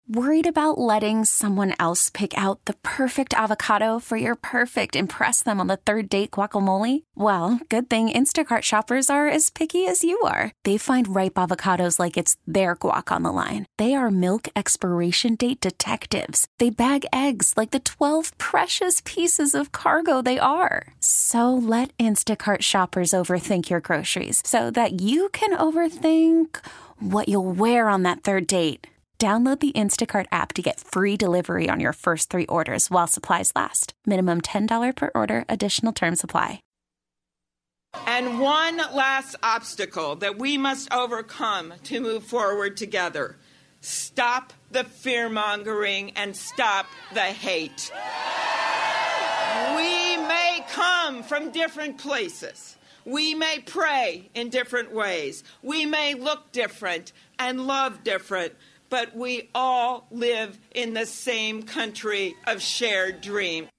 Worried about letting someone else pick out the perfect avocado for your perfect impress them on the third date guacamole? Well, good thing Instacart shoppers are as picky as you are. They find ripe avocados like it's their guac on the line. They are milk expiration date detectives. They bag eggs like the 12 precious pieces of cargo they are. So let Instacart shoppers overthink your groceries so that you can overthink what you'll wear on that third date. Download the Instacart app to get free delivery on your first 3 orders while supplies last. Minimum $10 per order. Additional terms apply. And one last obstacle that we must overcome to move forward together. Stop the fear-mongering and stop the hate. We may come from different places. We may pray in different ways. We may look different and love different. But we all live in the same country of shared dream.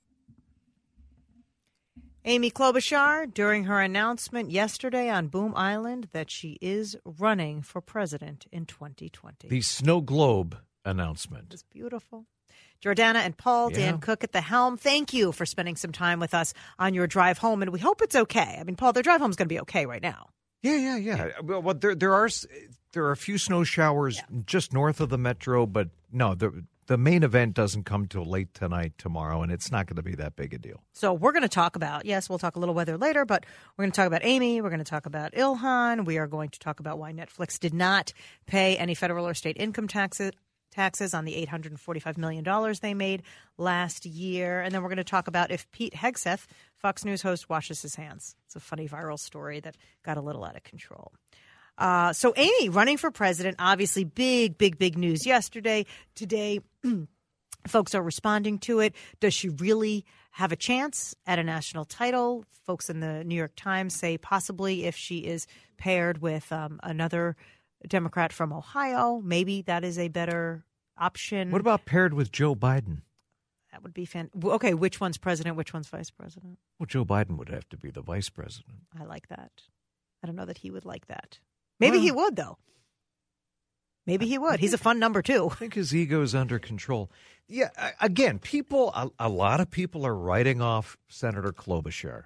Amy Klobuchar, during her announcement yesterday on Boom Island that she is running for president in 2020. The snow globe announcement. It's beautiful. Jordana and Paul, Dan Cook at the helm, thank you for spending some time with us on your drive home, and we hope it's okay. I mean, Paul, their drive home is going to be okay right now. Yeah. Well, there are a few snow showers just north of the metro, but no, the main event doesn't come till late tonight, tomorrow, and it's not going to be that big a deal. So we're going to talk about, we'll talk a little weather later, but we're going to talk about Amy. We're going to talk about Ilhan. We are going to talk about why Netflix did not pay any federal or state income taxes on the $845 million they made last year. And then we're going to talk about if Pete Hegseth, Fox News host, washes his hands. It's a funny viral story that got a little out of control. So Amy running for president, obviously big news yesterday. Today, folks are responding to it. Does she really have a chance at a national title? Folks in the New York Times say possibly if she is paired with another Democrat from Ohio, maybe that is a better option. What about paired with Joe Biden? That would be okay, which one's president, which one's vice president? Well, Joe Biden would have to be the vice president. I like that. I don't know that he would like that. Maybe he would, though. Maybe he would. He's a fun number, too. I think his ego's under control. Yeah, again, a lot of people are writing off Senator Klobuchar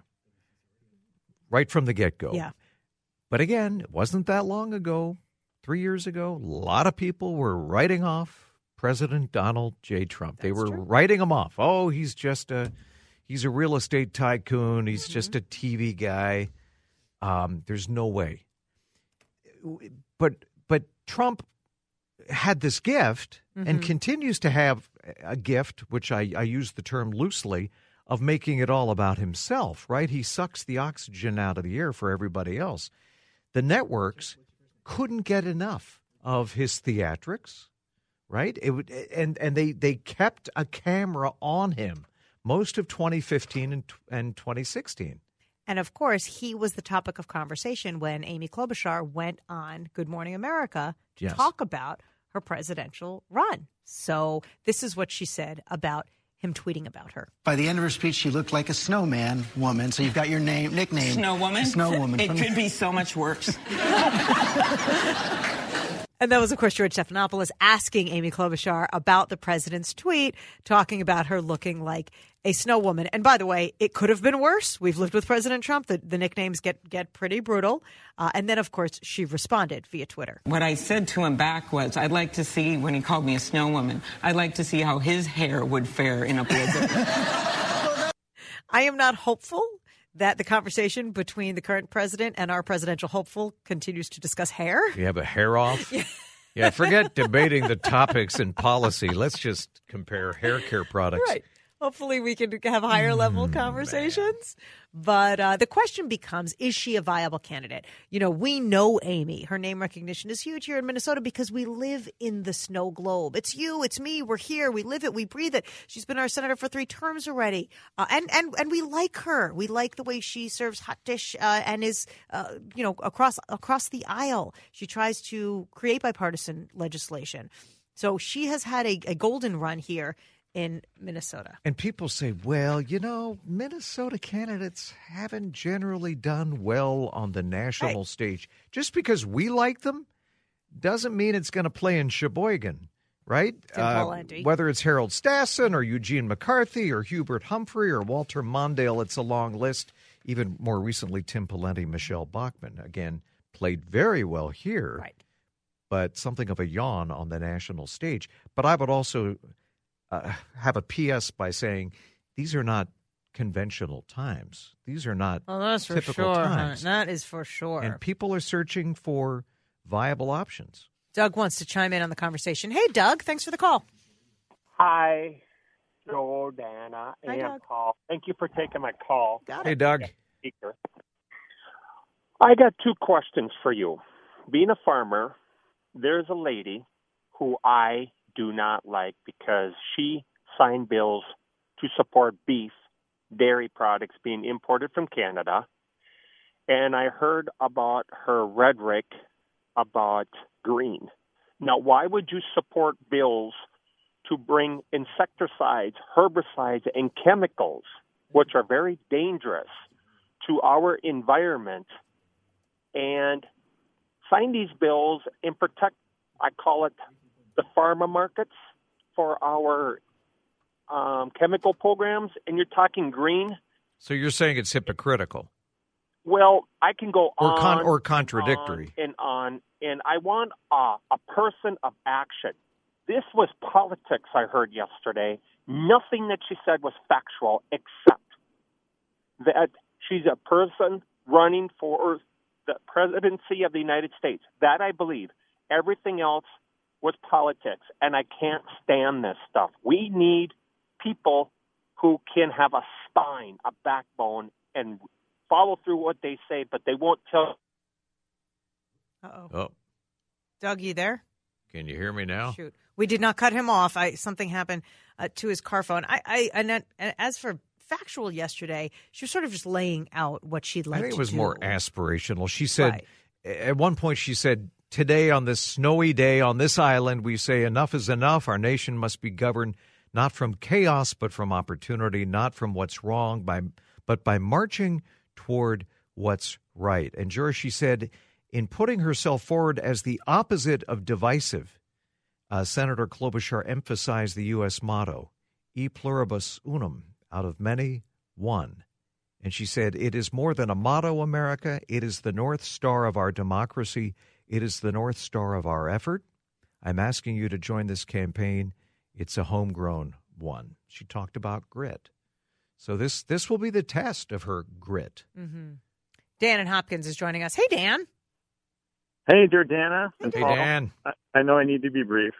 right from the get-go. Yeah. But again, it wasn't that long ago, 3 years ago, a lot of people were writing off President Donald J. Trump. They were writing him off. Oh, he's a real estate tycoon. He's just a TV guy. There's no way. But Trump had this gift and continues to have a gift, which I use the term loosely, of making it all about himself, right? He sucks the oxygen out of the air for everybody else. The networks couldn't get enough of his theatrics, right? And they kept a camera on him most of 2015 and 2016. And, of course, he was the topic of conversation when Amy Klobuchar went on Good Morning America to talk about her presidential run. So this is what she said about him tweeting about her. By the end of her speech, she looked like a snowman woman. So you've got your nickname. Snow Woman? Snow Woman. It could be so much worse. And that was, of course, George Stephanopoulos asking Amy Klobuchar about the president's tweet, talking about her looking like a snow woman. And by the way, it could have been worse. We've lived with President Trump. The nicknames get pretty brutal. And then, of course, she responded via Twitter. What I said to him back was, I'd like to see, when he called me a snow woman, I'd like to see how his hair would fare in a blizzard. I am not hopeful that the conversation between the current president and our presidential hopeful continues to discuss hair. You have a hair off? Yeah, forget debating the topics and policy. Let's just compare hair care products. Right. Hopefully we can have higher level conversations. Man. But the question becomes, is she a viable candidate? You know, we know Amy. Her name recognition is huge here in Minnesota because we live in the snow globe. It's you, it's me. We're here. We live it. We breathe it. She's been our senator for 3 terms already. And we like her. We like the way she serves hot dish and is, across the aisle. She tries to create bipartisan legislation. So she has had a golden run here in Minnesota. And people say, well, Minnesota candidates haven't generally done well on the national stage. Just because we like them doesn't mean it's going to play in Sheboygan. right? Tim Pawlenty. Whether it's Harold Stassen or Eugene McCarthy or Hubert Humphrey or Walter Mondale, it's a long list. Even more recently, Tim Pawlenty, Michelle Bachmann, again, played very well here, Right. but something of a yawn on the national stage. But I would also have a PS by saying these are not conventional times. These are not that's for typical sure. times. That is for sure. And people are searching for viable options. Doug wants to chime in on the conversation. Hey, Doug, thanks for the call. Hi, Joe, Dana, Hi, and Doug. Paul. Thank you for taking my call. Got Hey, it. Doug. Speaker. I got two questions for you. Being a farmer, there's a lady who I do not like because she signed bills to support beef, dairy products being imported from Canada. And I heard about her rhetoric about green. Now, why would you support bills to bring insecticides, herbicides, and chemicals, which are very dangerous, to our environment, and sign these bills and protect, I call it, the pharma markets for our chemical programs? And you're talking green? So you're saying it's hypocritical Well, I can go on or contradictory. and on, and I want a person of action. This was politics, I heard yesterday. Nothing that she said was factual, except that she's a person running for the presidency of the United States. That I believe. Everything else was politics, and I can't stand this stuff. We need people who can have a spine, a backbone, and follow through what they say, but they won't tell. Uh-oh. Oh, Doug, you there? can you hear me now? Shoot. We did not cut him off. Something happened to his car phone. And as for factual yesterday, she was sort of just laying out what she'd like to do. I think it was more aspirational. She said, Right. at one point she said, today on this snowy day on this island, we say enough is enough. Our nation must be governed not from chaos, but from opportunity, not from what's wrong, but by marching toward what's right. And George, she said, in putting herself forward as the opposite of divisive, Senator Klobuchar emphasized the U.S. motto, e pluribus unum, out of many, one. And she said, it is more than a motto, America. It is the North Star of our democracy. It is the North Star of our effort. I'm asking you to join this campaign. It's a homegrown one. She talked about grit. So this will be the test of her grit. Mm-hmm. Dan in Hopkins is joining us. Hey, Dan. Hey, dear Dana. Hey, Paul. Dan. I know I need to be brief.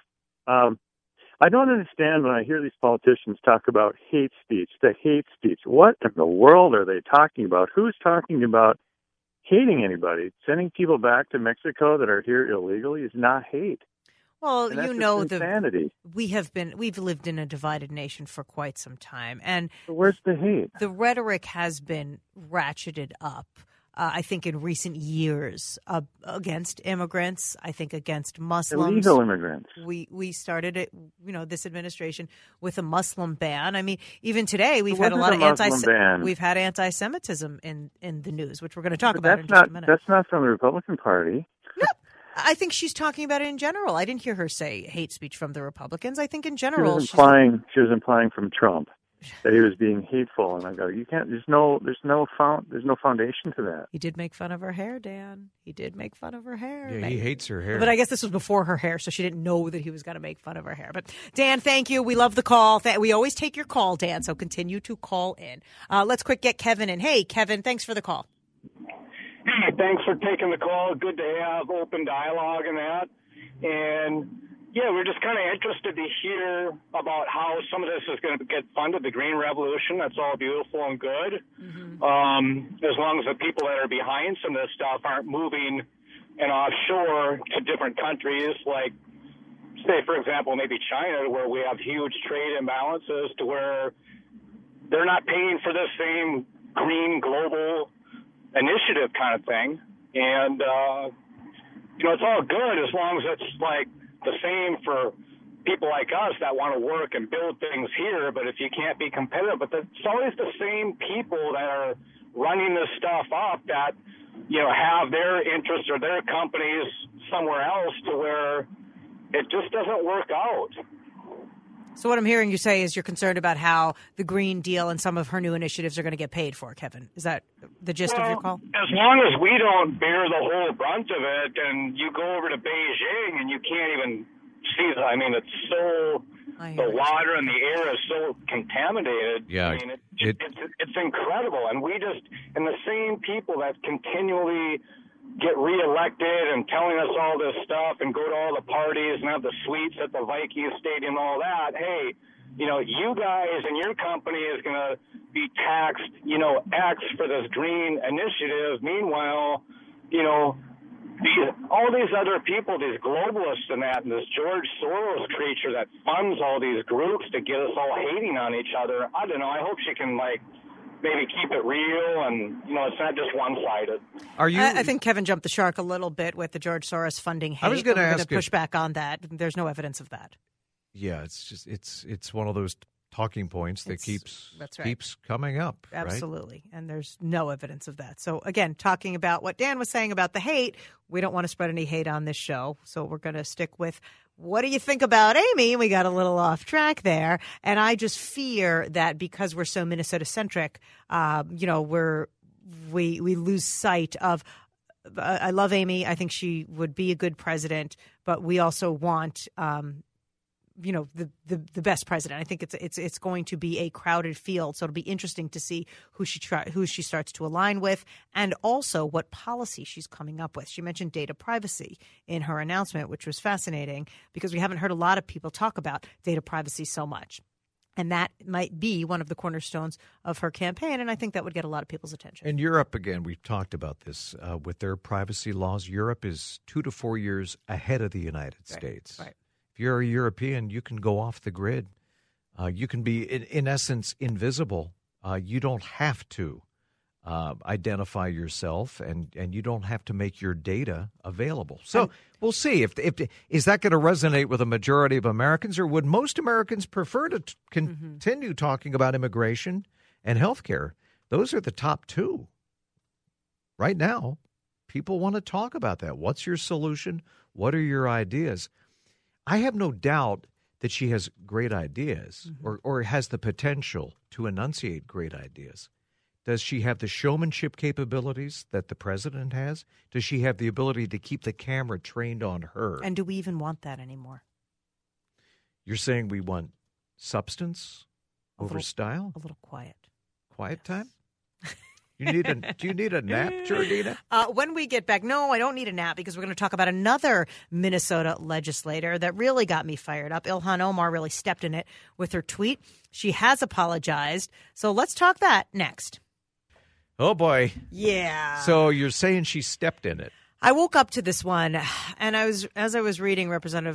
I don't understand when I hear these politicians talk about hate speech, the hate speech. What in the world are they talking about? Who's talking about hating anybody? Sending people back to Mexico that are here illegally is not hate. Well, And that's you know, just insanity. we've lived in a divided nation for quite some time, and So where's the hate? the rhetoric has been ratcheted up. I think in recent years against immigrants. I think against Muslims. Illegal immigrants. We started it, this administration with a Muslim ban. I mean, even today we've It had a lot wasn't of a Muslim ban. we've had anti-Semitism in the news, which we're going to talk But about in that's just a not minute. that's not from the Republican Party. I think she's talking about it in general. I didn't hear her say hate speech from the Republicans. I think in She general, was implying from Trump that he was being hateful, and I go, you can't. There's no foundation to that. He did make fun of her hair, Dan. He did make fun of her hair. Yeah, he hates her hair. But I guess this was before her hair, so she didn't know that he was going to make fun of her hair. But Dan, thank you. We love the call. We always take your call, Dan, so continue to call in. Let's quick get Kevin in. Hey, Kevin, thanks for the call. Hey, thanks for taking the call. Good to have open dialogue and that. And, yeah, we're just kind of interested to hear about how some of this is going to get funded, the Green Revolution. That's all beautiful and good. Mm-hmm. As long as the people that are behind some of this stuff aren't moving and offshore to different countries, like, say, for example, maybe China, where we have huge trade imbalances to where they're not paying for the same green global initiative kind of thing. And, it's all good as long as it's like the same for people like us that want to work and build things here. But if you can't be competitive, but it's always the same people that are running this stuff up that, have their interests or their companies somewhere else to where it just doesn't work out. So what I'm hearing you say is you're concerned about how the Green Deal and some of her new initiatives are going to get paid for, Kevin. Is that the gist of your call? As long as we don't bear the whole brunt of it, and you go over to Beijing and you can't even see it's so, the water and the air is so contaminated. Yeah, I mean, it's incredible. And and the same people that continually get reelected and telling us all this stuff and go to all the parties and have the suites at the Vikings Stadium and all that, hey, you guys and your company is going to be taxed, X for this green initiative. Meanwhile, all these other people, these globalists and that, and this George Soros creature that funds all these groups to get us all hating on each other, I don't know. I hope she can, maybe keep it real and, it's not just one-sided. I think Kevin jumped the shark a little bit with the George Soros funding hate. I was going to push back on that. There's no evidence of that. Yeah, it's one of those talking points that keeps coming up. Absolutely. Right? And there's no evidence of that. So again, talking about what Dan was saying about the hate, we don't want to spread any hate on this show. So we're going to stick with what do you think about Amy? We got a little off track there. And I just fear that because we're so Minnesota centric, we lose sight of I love Amy. I think she would be a good president, but we also want the best president. I think it's going to be a crowded field, so it'll be interesting to see who she starts to align with, and also what policy she's coming up with. She mentioned data privacy in her announcement, which was fascinating because we haven't heard a lot of people talk about data privacy so much. And that might be one of the cornerstones of her campaign, and I think that would get a lot of people's attention. And Europe, again, we've talked about this with their privacy laws. Europe is 2 to 4 years ahead of the United States. Right. If you're a European, you can go off the grid. You can be, in essence, invisible. You don't have to identify yourself, and you don't have to make your data available. So we'll see. If is that going to resonate with a majority of Americans, or would most Americans prefer to continue talking about immigration and health care? Those are the top two. Right now, people want to talk about that. What's your solution? What are your ideas? I have no doubt that she has great ideas or has the potential to enunciate great ideas. Does she have the showmanship capabilities that the president has? Does she have the ability to keep the camera trained on her? And do we even want that anymore? You're saying we want substance over style? A little quiet. Quiet time? Do you need a nap, Jordina? When we get back, no, I don't need a nap because we're going to talk about another Minnesota legislator that really got me fired up. Ilhan Omar really stepped in it with her tweet. She has apologized. So let's talk that next. Oh, boy. Yeah. So you're saying she stepped in it. I woke up to this one, and as I was reading Representative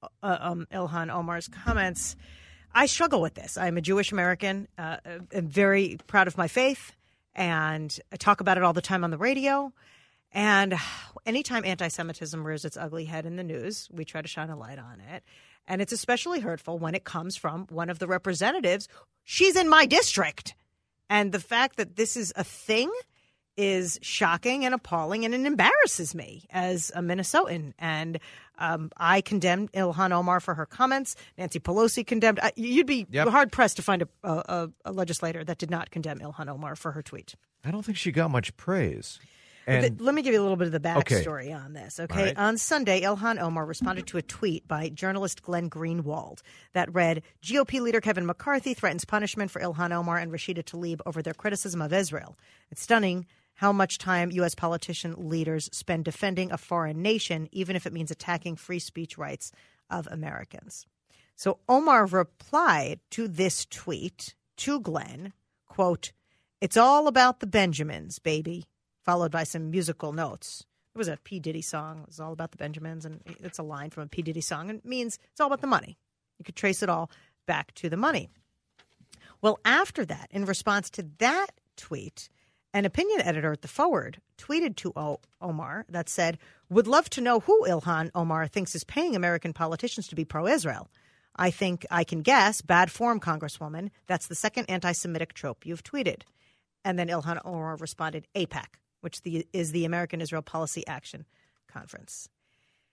Ilhan Omar's comments, I struggle with this. I'm a Jewish American. I'm very proud of my faith. And I talk about it all the time on the radio. And anytime anti-Semitism rears its ugly head in the news, we try to shine a light on it. And it's especially hurtful when it comes from one of the representatives. She's in my district. And the fact that this is a thing is shocking and appalling, and it embarrasses me as a Minnesotan. And I condemned Ilhan Omar for her comments. Nancy Pelosi condemned. You'd be hard-pressed to find a legislator that did not condemn Ilhan Omar for her tweet. I don't think she got much praise. And let me give you a little bit of the backstory on this. Okay, right. On Sunday, Ilhan Omar responded to a tweet by journalist Glenn Greenwald that read, GOP leader Kevin McCarthy threatens punishment for Ilhan Omar and Rashida Tlaib over their criticism of Israel. It's stunning how much time U.S. politician leaders spend defending a foreign nation, even if it means attacking free speech rights of Americans. So Omar replied to this tweet to Glenn, quote, "It's all about the Benjamins, baby," followed by some musical notes. It was a P. Diddy song. It was all about the Benjamins, and it's a line from a P. Diddy song, and it means it's all about the money. You could trace it all back to the money. Well, after that, in response to that tweet, an opinion editor at The Forward tweeted to Omar that said, "Would love to know who Ilhan Omar thinks is paying American politicians to be pro-Israel. I think I can guess, bad form, Congresswoman. That's the second anti-Semitic trope you've tweeted." And then Ilhan Omar responded, AIPAC, which is the American Israel Policy Action Conference.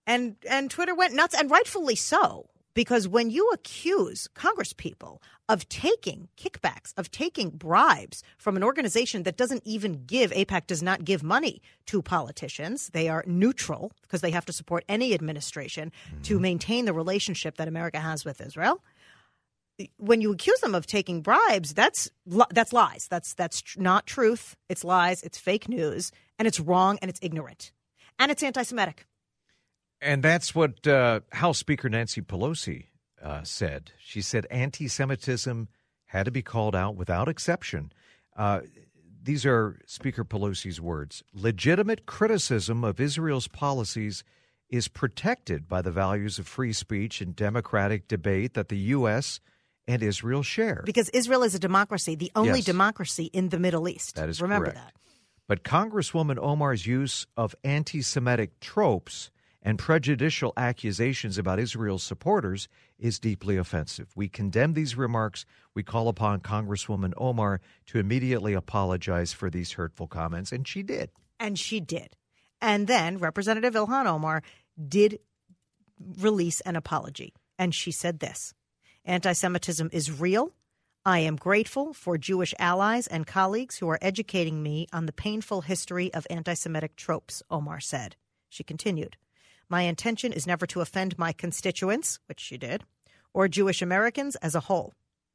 And Twitter went nuts, and rightfully so, because when you accuse congresspeople of taking kickbacks, of taking bribes from an organization that doesn't even give, AIPAC does not give money to politicians. They are neutral because they have to support any administration to maintain the relationship that America has with Israel. When you accuse them of taking bribes, that's lies. That's not truth. It's lies. It's fake news, and it's wrong, and it's ignorant, and it's anti-Semitic. And that's what House Speaker Nancy Pelosi said. She said anti-Semitism had to be called out without exception. These are Speaker Pelosi's words. Legitimate criticism of Israel's policies is protected by the values of free speech and democratic debate that the U.S. and Israel share. Because Israel is a democracy, the only democracy in the Middle East. That is Remember correct. that. But Congresswoman Omar's use of anti-Semitic tropes and prejudicial accusations about Israel's supporters is deeply offensive. We condemn these remarks. We call upon Congresswoman Omar to immediately apologize for these hurtful comments, and she did. And she did. And then Representative Ilhan Omar did release an apology, and she said this: anti-Semitism is real. I am grateful for Jewish allies and colleagues who are educating me on the painful history of anti-Semitic tropes, Omar said. She continued, my intention is never to offend my constituents, which she did, or Jewish Americans as a whole.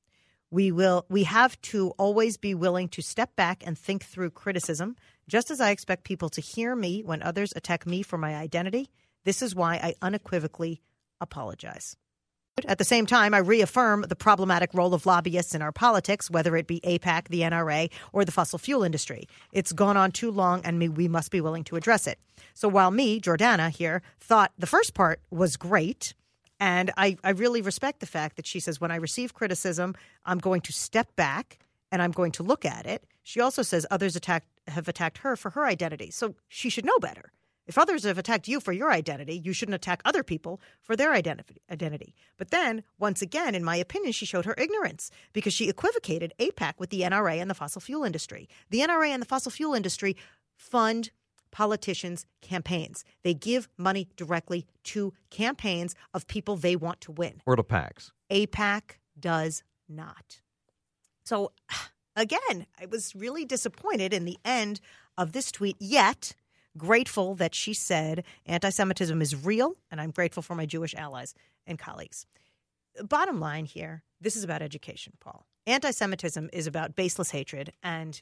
We have to always be willing to step back and think through criticism, just as I expect people to hear me when others attack me for my identity. This is why I unequivocally apologize. At the same time, I reaffirm the problematic role of lobbyists in our politics, whether it be AIPAC, the NRA, or the fossil fuel industry. It's gone on too long, and we must be willing to address it. So while me, Jordana here, thought the first part was great, and I really respect the fact that she says, when I receive criticism, I'm going to step back and I'm going to look at it. She also says others have attacked her for her identity. So she should know better. If others have attacked you for your identity, you shouldn't attack other people for their identity. But then, once again, in my opinion, she showed her ignorance because she equivocated AIPAC with the NRA and the fossil fuel industry. The NRA and the fossil fuel industry fund politicians' campaigns. They give money directly to campaigns of people they want to win. Or to PACs. AIPAC does not. So, again, I was really disappointed in the end of this tweet, yet grateful that she said anti-Semitism is real, and I'm grateful for my Jewish allies and colleagues. Bottom line here, this is about education, Paul. Anti-Semitism is about baseless hatred and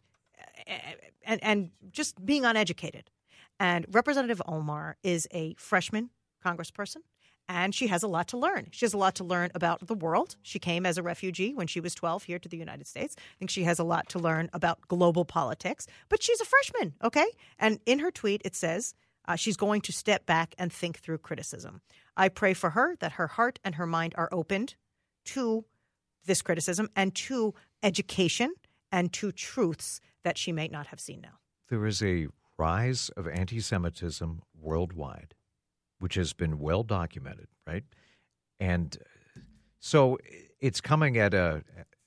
just being uneducated. And Representative Omar is a freshman congressperson, and she has a lot to learn. She has a lot to learn about the world. She came as a refugee when she was 12 here to the United States. I think she has a lot to learn about global politics. But she's a freshman, okay? And in her tweet, it says she's going to step back and think through criticism. I pray for her that her heart and her mind are opened to this criticism and to education and to truths that she may not have seen now. There is a rise of anti-Semitism worldwide, which has been well documented, right? And so it's coming at a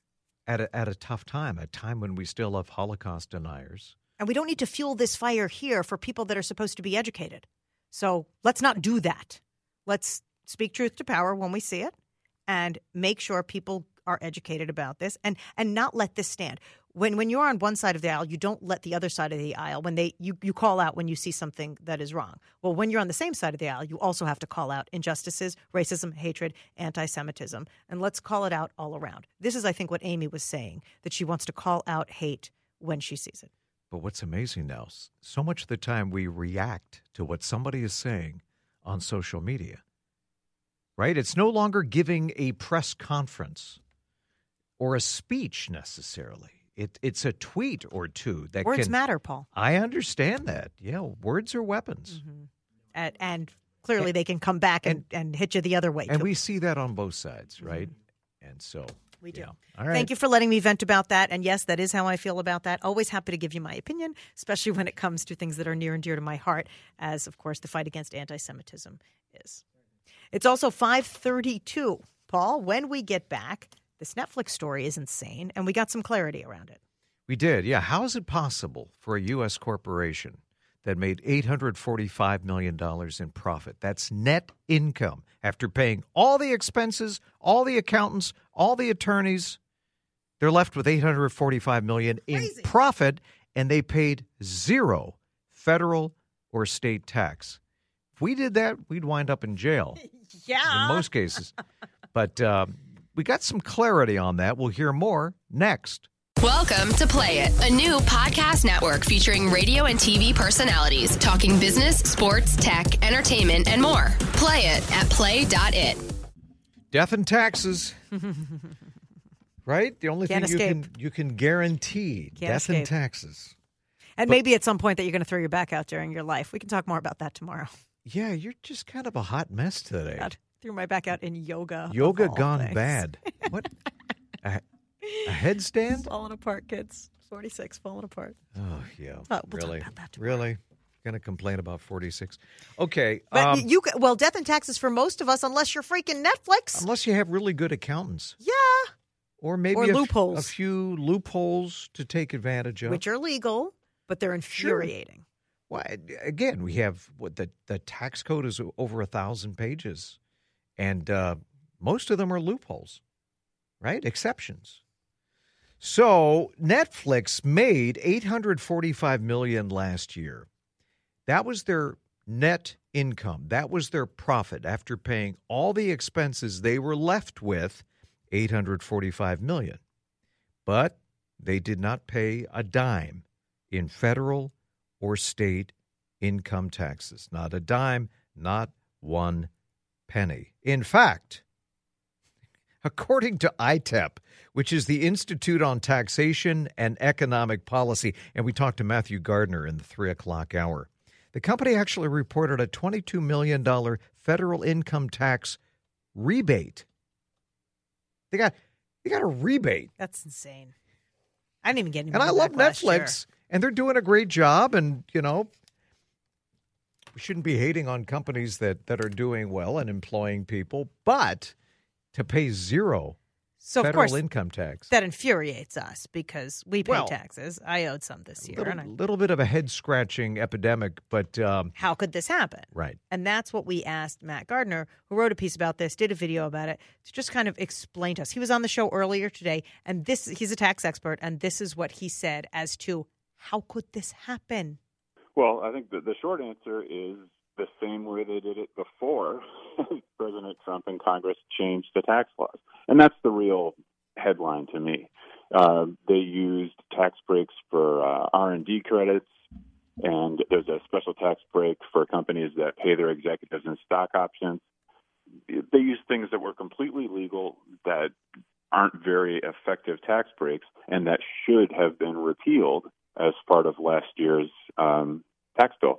tough time, a time when we still have Holocaust deniers. And we don't need to fuel this fire here for people that are supposed to be educated. So let's not do that. Let's speak truth to power when we see it and make sure people are educated about this and not let this stand. When you're on one side of the aisle, you don't let the other side of the aisle when you call out when you see something that is wrong. Well, when you're on the same side of the aisle, you also have to call out injustices, racism, hatred, anti-Semitism, and let's call it out all around. This is, I think, what Amy was saying, that she wants to call out hate when she sees it. But what's amazing now, so much of the time we react to what somebody is saying on social media, right? It's no longer giving a press conference or a speech necessarily. It's a tweet or two that words matter, Paul. I understand that. Yeah, words are weapons. Mm-hmm. And clearly they can come back and hit you the other way. And too. we see that on both sides, right? Mm-hmm. And so we do. Yeah. All right. Thank you for letting me vent about that. And yes, that is how I feel about that. Always happy to give you my opinion, especially when it comes to things that are near and dear to my heart, as, of course, the fight against anti-Semitism is. It's also 5:32. Paul, when we get back, this Netflix story is insane, and we got some clarity around it. We did, yeah. How is it possible for a U.S. corporation that made $845 million in profit. That's net income after paying all the expenses, all the accountants, all the attorneys. They're left with $845 million in profit, and they paid zero federal or state tax. If we did that, we'd wind up in jail. Yeah. In most cases. But we got some clarity on that. We'll hear more next. Welcome to Play It, a new podcast network featuring radio and TV personalities talking business, sports, tech, entertainment, and more. Play it at play.it. Death and taxes. Right? The only Can't thing escape. you can guarantee. Can't death escape. and taxes. And maybe at some point that you're going to throw your back out during your life. We can talk more about that tomorrow. Yeah, you're just kind of a hot mess today. God, threw my back out in yoga. Yoga of all gone things. bad. What? A headstand? Falling apart, kids. 46, falling apart. Oh, yeah. We'll really? talk about that tomorrow. Really? Going to complain about 46? Okay. But death and taxes for most of us, unless you're freaking Netflix. Unless you have really good accountants. Yeah. Or maybe Or loopholes. a few loopholes to take advantage of. Which are legal, but they're infuriating. Well, again, we have the tax code is over 1,000 pages, and most of them are loopholes, right? Exceptions. So Netflix made $845 million last year. That was their net income. That was their profit after paying all the expenses. They were left with $845 million, but they did not pay a dime in federal or state income taxes. Not a dime, not one penny. In fact, according to ITEP, which is the Institute on Taxation and Economic Policy, and we talked to Matthew Gardner in the 3 o'clock hour, the company actually reported a $22 million federal income tax rebate. They got a rebate. That's insane. I didn't even get any. And I love Netflix, and they're doing a great job. And, we shouldn't be hating on companies that are doing well and employing people, but to pay zero federal income tax. That infuriates us because we pay taxes. I owed some this year. A little bit of a head-scratching epidemic, but how could this happen? Right. And that's what we asked Matt Gardner, who wrote a piece about this, did a video about it, to just kind of explain to us. He was on the show earlier today, and he's a tax expert, and this is what he said as to how could this happen? Well, I think the short answer is the same way they did it before President Trump and Congress changed the tax laws. And that's the real headline to me. They used tax breaks for R&D credits, and there's a special tax break for companies that pay their executives in stock options. They used things that were completely legal, that aren't very effective tax breaks, and that should have been repealed as part of last year's tax bill.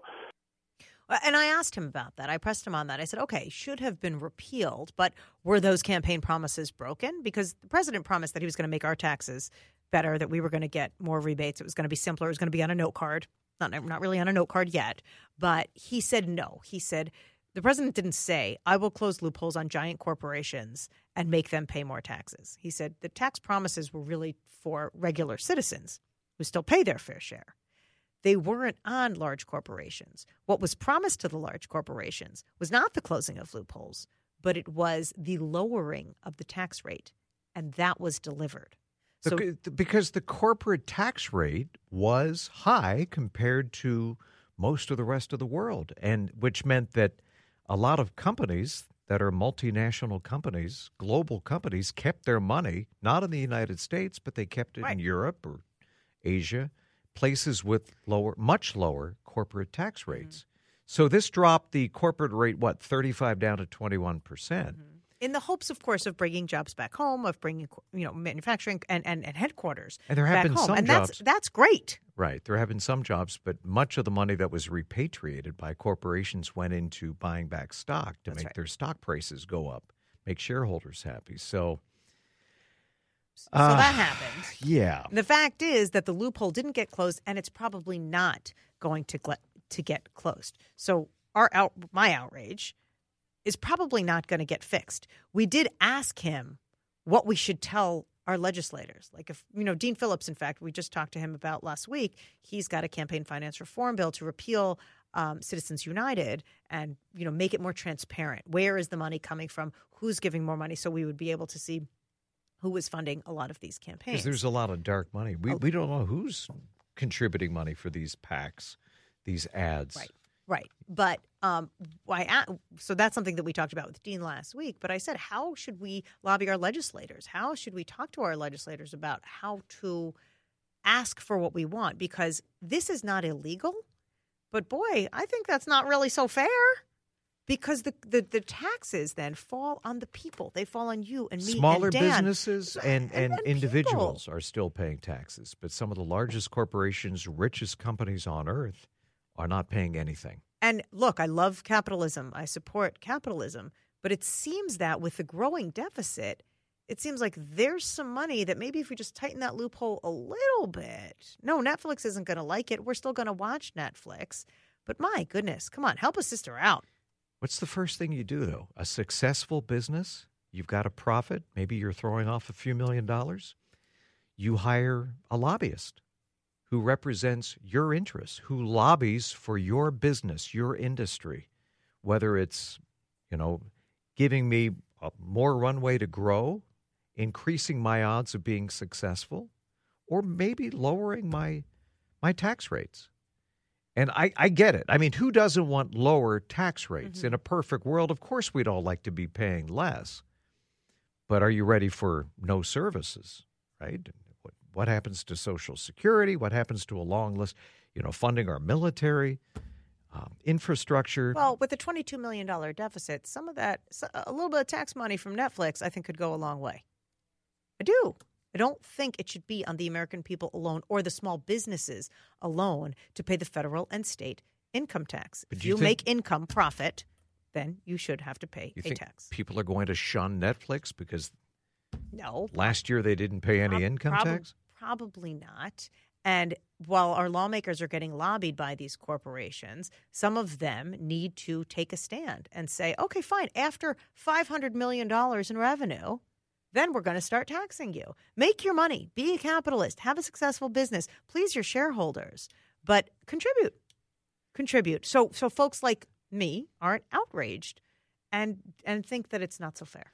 And I asked him about that. I pressed him on that. I said, okay, should have been repealed, but were those campaign promises broken? Because the president promised that he was going to make our taxes better, that we were going to get more rebates. It was going to be simpler. It was going to be on a note card. Not really on a note card yet. But he said no. He said the president didn't say, I will close loopholes on giant corporations and make them pay more taxes. He said the tax promises were really for regular citizens who still pay their fair share. They weren't on large corporations. What was promised to the large corporations was not the closing of loopholes, but it was the lowering of the tax rate, and that was delivered. So, because the corporate tax rate was high compared to most of the rest of the world, and which meant that a lot of companies that are multinational companies, global companies, kept their money not in the United States, but they kept it in Europe or Asia, places with much lower corporate tax rates. Mm-hmm. So this dropped the corporate rate, 35 down to 21%. Mm-hmm. In the hopes, of course, of bringing jobs back home, of bringing manufacturing and headquarters and there have back been home. some and jobs. That's great. Right. There have been some jobs, but much of the money that was repatriated by corporations went into buying back stock to make their stock prices go up, make shareholders happy. So that happened. Yeah. The fact is that the loophole didn't get closed, and it's probably not going to get closed. So my outrage is probably not going to get fixed. We did ask him what we should tell our legislators. Like if, Dean Phillips, in fact, we just talked to him about last week. He's got a campaign finance reform bill to repeal Citizens United and, make it more transparent. Where is the money coming from? Who's giving more money? So we would be able to see who is funding a lot of these campaigns. Because there's a lot of dark money. We don't know who's contributing money for these PACs, these ads. Right. But so that's something that we talked about with Dean last week. But I said, how should we lobby our legislators? How should we talk to our legislators about how to ask for what we want? Because this is not illegal. But boy, I think that's not really so fair. Because the taxes then fall on the people. They fall on you and me Smaller and Dan. businesses and individuals are still paying taxes. But some of the largest corporations, richest companies on earth are not paying anything. And look, I love capitalism. I support capitalism. But it seems that with the growing deficit, it seems like there's some money that maybe if we just tighten that loophole a little bit. No, Netflix isn't going to like it. We're still going to watch Netflix. But my goodness, come on, help a sister out. What's the first thing you do, though? A successful business, you've got a profit. Maybe you're throwing off a few $1 million. You hire a lobbyist who represents your interests, who lobbies for your business, your industry, whether it's, giving me more runway to grow, increasing my odds of being successful, or maybe lowering my tax rates. And I get it. I mean, who doesn't want lower tax rates? In a perfect world, of course, we'd all like to be paying less. But are you ready for no services, right? What happens to Social Security? What happens to a long list, funding our military, infrastructure? Well, with a $22 million deficit, some of that, a little bit of tax money from Netflix, I think could go a long way. I do. I don't think it should be on the American people alone or the small businesses alone to pay the federal and state income tax. If you make income profit, then you should have to pay a tax. People are going to shun Netflix because no, last year they didn't pay any income tax? Probably not. And while our lawmakers are getting lobbied by these corporations, some of them need to take a stand and say, okay, fine, after $500 million in revenue, then we're going to start taxing you. Make your money. Be a capitalist. Have a successful business. Please your shareholders. But contribute. So folks like me aren't outraged and think that it's not so fair.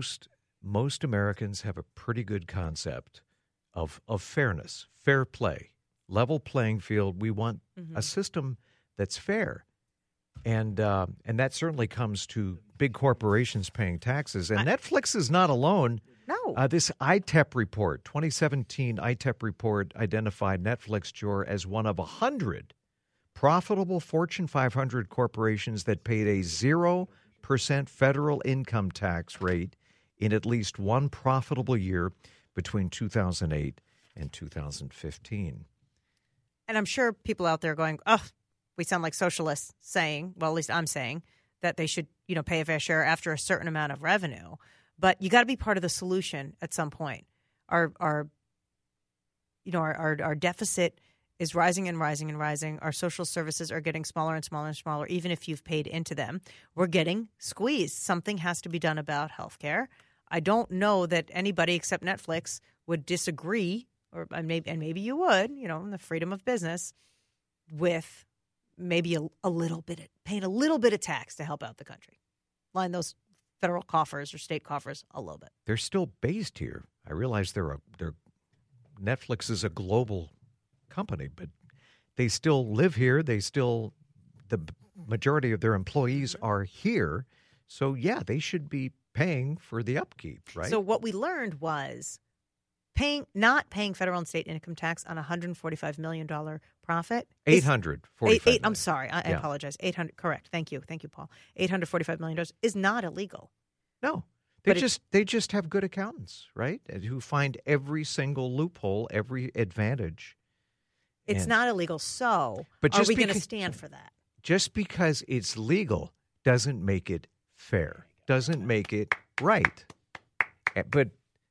Most Americans have a pretty good concept of fairness, fair play, level playing field. We want a system that's fair. And that certainly comes to big corporations paying taxes. And Netflix is not alone. No. This ITEP report, 2017 ITEP report, identified Netflix, Jor, as one of 100 profitable Fortune 500 corporations that paid a 0% federal income tax rate in at least one profitable year between 2008 and 2015. And I'm sure people out there going, oh, we sound like socialists saying, well, at least I'm saying, that they should, pay a fair share after a certain amount of revenue. But you got to be part of the solution at some point. Our deficit is rising and rising and rising. Our social services are getting smaller and smaller and smaller, even if you've paid into them. We're getting squeezed. Something has to be done about health care. I don't know that anybody except Netflix would disagree, and maybe you would, in the freedom of business, with maybe a little bit, paying a little bit of tax to help out the country. Line those federal coffers or state coffers a little bit. They're still based here. I realize Netflix is a global company, but they still live here. The majority of their employees are here. So, yeah, they should be paying for the upkeep, right? So what we learned was not paying federal and state income tax on a $145 million profit. $845 million. I'm sorry. I apologize. 800. Correct. Thank you, Paul. $845 million is not illegal. No. They just have good accountants, right? Who find every single loophole, every advantage. It's not illegal. So are we going to stand for that? Just because it's legal doesn't make it fair, doesn't make it right. But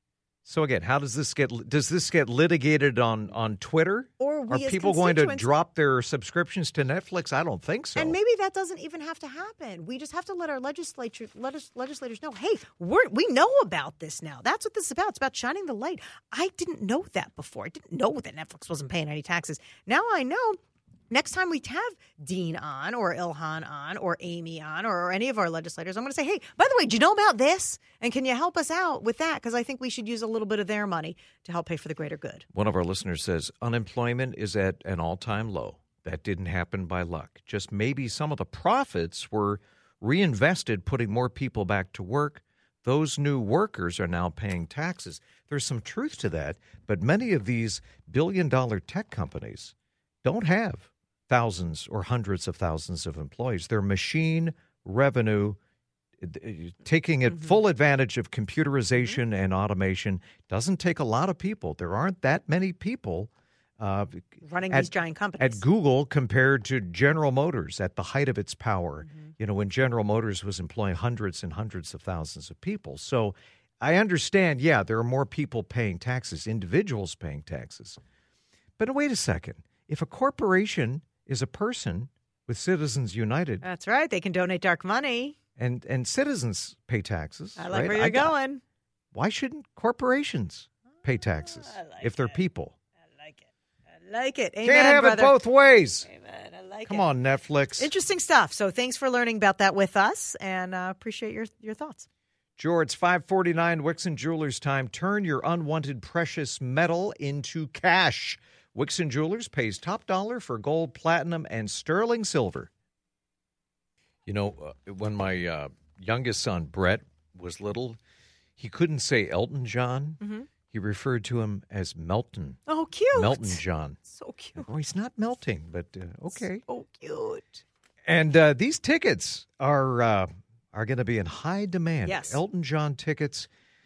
So again, how does this get litigated on Twitter? Or are people going to drop their subscriptions to Netflix? I don't think so. And maybe that doesn't even have to happen. We just have to let our legislators know, hey, we know about this now. That's what this is about. It's about shining the light. I didn't know that before. I didn't know that Netflix wasn't paying any taxes. Now I know. Next time we have Dean on or Ilhan on or Amy on or any of our legislators, I'm going to say, hey, by the way, do you know about this? And can you help us out with that? Because I think we should use a little bit of their money to help pay for the greater good. One of our listeners says unemployment is at an all-time low. That didn't happen by luck. Just maybe some of the profits were reinvested, putting more people back to work. Those new workers are now paying taxes. There's some truth to that, but many of these billion-dollar tech companies don't have thousands or hundreds of thousands of employees. They're machine revenue, taking it full advantage of computerization and automation. Doesn't take a lot of people. There aren't that many people running these giant companies. At Google compared to General Motors at the height of its power, when General Motors was employing hundreds and hundreds of thousands of people. So I understand, there are more people paying taxes, individuals paying taxes. But wait a second. If a corporation is a person with Citizens United. That's right. They can donate dark money. And citizens pay taxes. I like right? where you're going. Why shouldn't corporations pay taxes if they're people? I like it. Amen, Can't have brother. it both ways. Amen. I like it. Come on, Netflix. Interesting stuff. So thanks for learning about that with us, and appreciate your thoughts. George, 5:49, Wixon Jewelers time. Turn your unwanted precious metal into cash. Wixon Jewelers pays top dollar for gold, platinum, and sterling silver. When my youngest son, Brett, was little, he couldn't say Elton John. Mm-hmm. He referred to him as Melton. Oh, cute. Melton John. So cute. Oh, he's not melting, but okay. So cute. And these tickets are going to be in high demand. Yes. Elton John tickets.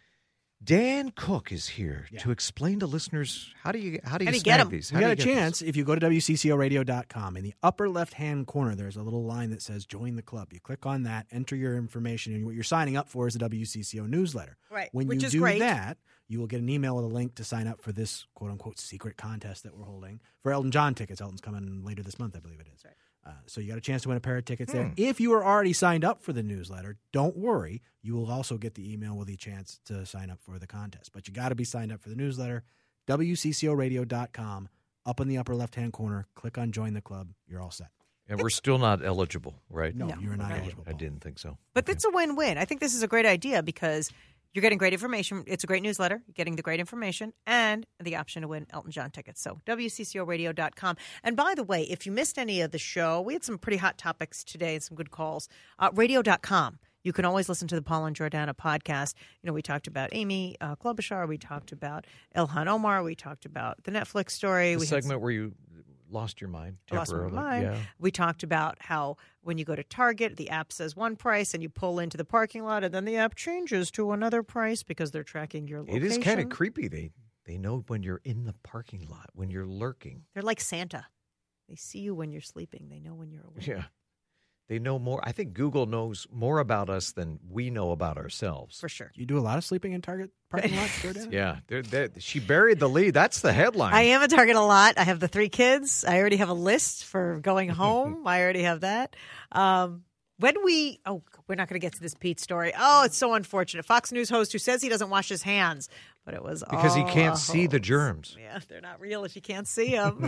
Dan Cook is here to explain to listeners how do you snag these? You got a chance if you go to WCCOradio.com. In the upper left-hand corner, there's a little line that says Join the Club. You click on that, enter your information, and what you're signing up for is the WCCO newsletter. Right, When which you is do great. that, you will get an email with a link to sign up for this quote-unquote secret contest that we're holding for Elton John tickets. Elton's coming later this month, I believe it is. Right. So you got a chance to win a pair of tickets there. If you are already signed up for the newsletter, don't worry. You will also get the email with a chance to sign up for the contest. But you got to be signed up for the newsletter. WCCOradio.com. Up in the upper left-hand corner, click on Join the Club. You're all set. And we're still not eligible, right? No, you're not eligible. I didn't think so. But it's a win-win. I think this is a great idea because you're getting great information. It's a great newsletter. You're getting the great information and the option to win Elton John tickets. So WCCOradio.com. And by the way, if you missed any of the show, we had some pretty hot topics today and some good calls. Radio.com. You can always listen to the Paul and Jordana podcast. We talked about Amy Klobuchar. We talked about Ilhan Omar. We talked about the Netflix story. The segment where you lost your mind temporarily. Lost my mind. Yeah. We talked about how when you go to Target, the app says one price and you pull into the parking lot and then the app changes to another price because they're tracking your location. It is kind of creepy. They know when you're in the parking lot, when you're lurking. They're like Santa. They see you when you're sleeping. They know when you're awake. Yeah. They know more. I think Google knows more about us than we know about ourselves. For sure. You do a lot of sleeping in Target parking lots, Jordana? Yeah. She buried the lead. That's the headline. I am at Target a lot. I have the 3 kids. I already have a list for going home. I already have that. We're not going to get to this Pete story. Oh, it's so unfortunate. Fox News host who says he doesn't wash his hands, but it was because he can't see the germs. Yeah, they're not real if you can't see them.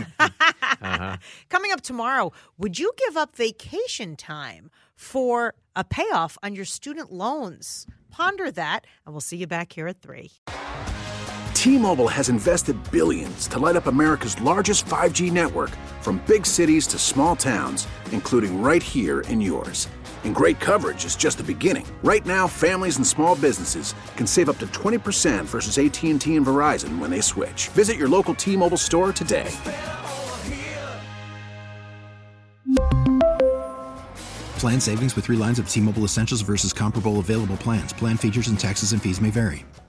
Coming up tomorrow, would you give up vacation time for a payoff on your student loans? Ponder that, and we'll see you back here at 3. T-Mobile has invested billions to light up America's largest 5G network, from big cities to small towns, including right here in yours. And great coverage is just the beginning. Right now, families and small businesses can save up to 20% versus AT&T and Verizon when they switch. Visit your local T-Mobile store today. Plan savings with 3 lines of T-Mobile Essentials versus comparable available plans. Plan features and taxes and fees may vary.